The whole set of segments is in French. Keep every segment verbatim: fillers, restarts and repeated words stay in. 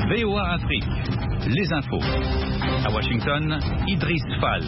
V O A Afrique, les infos. À Washington, Idriss Fall.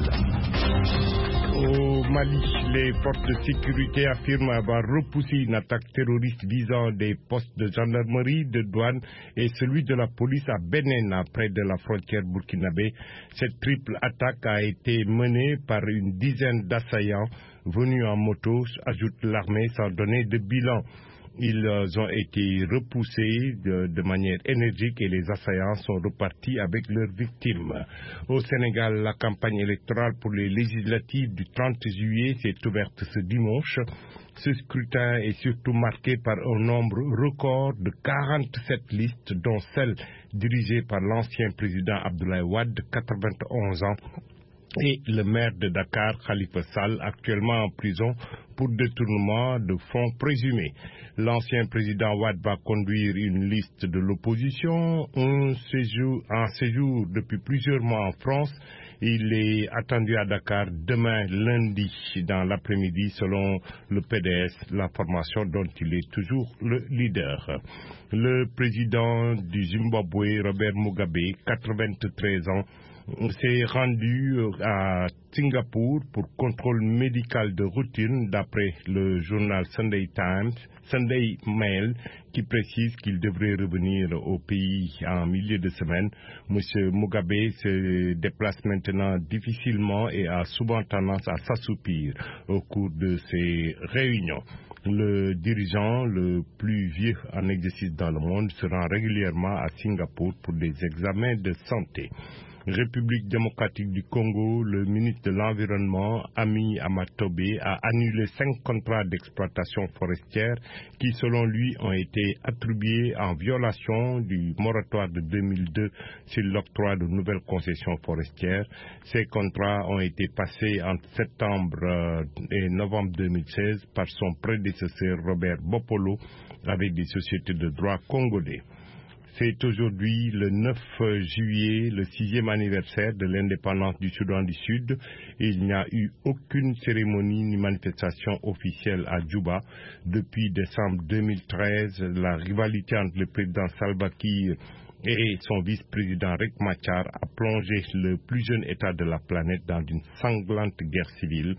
Au Mali, les forces de sécurité affirment avoir repoussé une attaque terroriste visant des postes de gendarmerie, de douane et celui de la police à Bénin, près de la frontière burkinabé. Cette triple attaque a été menée par une dizaine d'assaillants venus en moto, ajoute l'armée, sans donner de bilan. Ils ont été repoussés de, de manière énergique et les assaillants sont repartis avec leurs victimes. Au Sénégal, la campagne électorale pour les législatives du trente juillet s'est ouverte ce dimanche. Ce scrutin est surtout marqué par un nombre record de quarante-sept listes, dont celle dirigée par l'ancien président Abdoulaye Wade, quatre-vingt-onze ans, et le maire de Dakar, Khalifa Sall, actuellement en prison pour détournement de fonds présumés. L'ancien président Wade va conduire une liste de l'opposition, un séjour, un séjour depuis plusieurs mois en France. Il est attendu à Dakar demain lundi dans l'après-midi selon le P D S, la formation dont il est toujours le leader. Le président du Zimbabwe, Robert Mugabe, quatre-vingt-treize ans, s'est rendu à Singapour pour contrôle médical de routine d'après le journal Sunday Times, Sunday Mail, qui précise qu'il devrait revenir au pays en milieu de semaine. Monsieur Mugabe se déplace maintenant difficilement et a souvent tendance à s'assoupir au cours de ses réunions. Le dirigeant le plus vieux en exercice dans le monde se rend régulièrement à Singapour pour des examens de santé. République démocratique du Congo, le ministre de l'Environnement, Ami Amatobe, a annulé cinq contrats d'exploitation forestière qui, selon lui, ont été attribués en violation du moratoire de deux mille deux sur l'octroi de nouvelles concessions forestières. Ces contrats ont été passés entre septembre et novembre deux mille seize par son prédécesseur Robert Bopolo avec des sociétés de droit congolais. C'est aujourd'hui le neuf juillet, le sixième anniversaire de l'indépendance du Soudan du Sud. Il n'y a eu aucune cérémonie ni manifestation officielle à Djouba. Depuis décembre deux mille treize, la rivalité entre le président Salva Kiir et son vice-président Riek Machar a plongé le plus jeune État de la planète dans une sanglante guerre civile.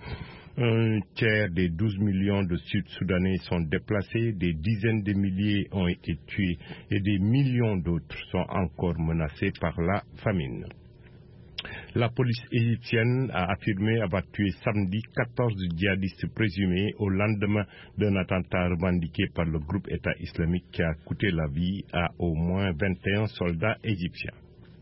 Un tiers des douze millions de Sud-Soudanais sont déplacés, des dizaines de milliers ont été tués et des millions d'autres sont encore menacés par la famine. La police égyptienne a affirmé avoir tué samedi quatorze djihadistes présumés au lendemain d'un attentat revendiqué par le groupe État islamique qui a coûté la vie à au moins vingt et un soldats égyptiens.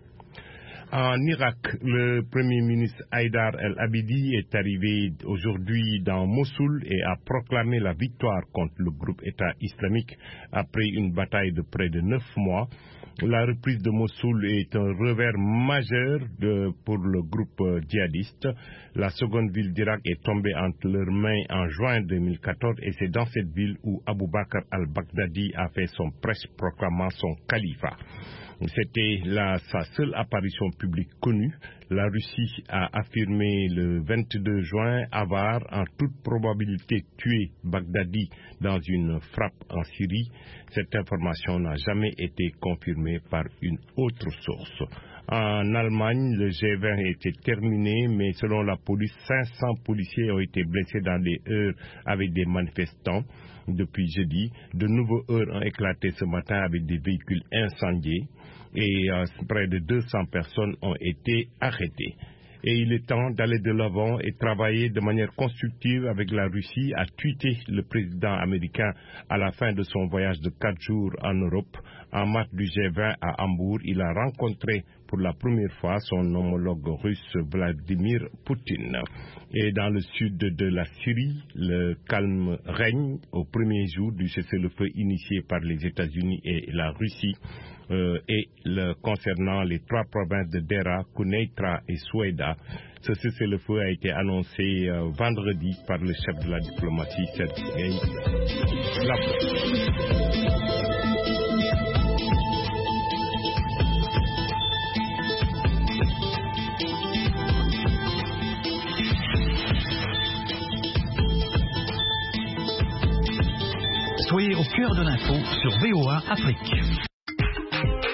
En Irak, le Premier ministre Haïdar el-Abidi est arrivé aujourd'hui dans Mossoul et a proclamé la victoire contre le groupe État islamique après une bataille de près de neuf mois. La reprise de Mossoul est un revers majeur de, pour le groupe djihadiste. La seconde ville d'Irak est tombée entre leurs mains en juin deux mille quatorze et c'est dans cette ville où Abu Bakr al-Baghdadi a fait son prêche proclamant son califat. C'était la, sa seule apparition publique connue. La Russie a affirmé le vingt-deux juin avoir en toute probabilité tué Baghdadi dans une frappe en Syrie. Cette information n'a jamais été confirmée par une autre source. En Allemagne, le G vingt était terminé, mais selon la police, cinq cents policiers ont été blessés dans des heurts avec des manifestants. Depuis jeudi, de nouveaux heurts ont éclaté ce matin avec des véhicules incendiés et euh, près de deux cents personnes ont été arrêtées. Et il est temps d'aller de l'avant et travailler de manière constructive avec la Russie, a tweeté le président américain à la fin de son voyage de quatre jours en Europe. En marge du G vingt à Hambourg, il a rencontré pour la première fois son homologue russe Vladimir Poutine. Et dans le sud de la Syrie, le calme règne au premier jour du cessez-le-feu initié par les États-Unis et la Russie. Euh, et le, concernant les trois provinces de Dera, Quneitra et Soueda, ce cessez-le-feu a été annoncé euh, vendredi par le chef de la diplomatie, Sergei Lavrov. Soyez au cœur de l'info sur V O A Afrique.